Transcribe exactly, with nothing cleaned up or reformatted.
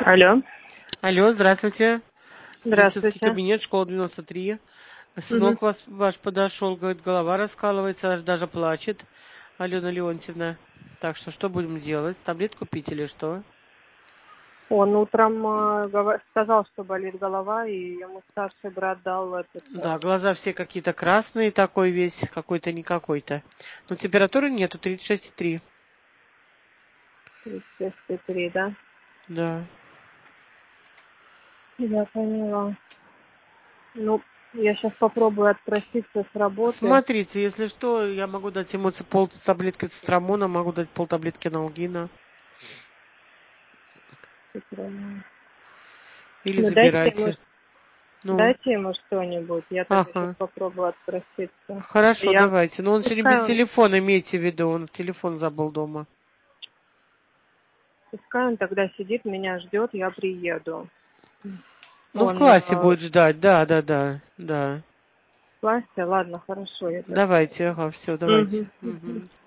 Алло. Алло, здравствуйте. Медицинский Здравствуйте. кабинет, школа девяносто три. Мгм. Сынок вас, ваш подошел, говорит, голова раскалывается, аж даже плачет. Алена Леонтьевна. Так что, что будем делать? Таблетку пить или что? Он утром э, гова- сказал, что болит голова, и ему старший брат дал этот Да, э, глаза все какие-то красные, такой весь, какой-то не какой-то. Но температуры нету, тридцать шесть и три. тридцать шесть и три, да? Да. Я поняла. Ну, я сейчас попробую отпроситься с работы. Смотрите, если что, я могу дать ему ц- пол таблетки цистрамона, могу дать пол таблетки аналгина. Или Ну, дайте ему, забирайте. Ну, дайте ему что-нибудь. Я тогда сейчас ага. попробую отпроситься. Хорошо, Я, давайте. Но он сегодня без пускай он, телефона, имейте в виду. Он телефон забыл дома. пускай он тогда сидит, меня ждет, я приеду. Ну, в Он классе э, будет ждать. Да, да, да, да. в классе, ладно, хорошо, я тогда. Давайте, ага, все, давайте. Мгм. Мгм.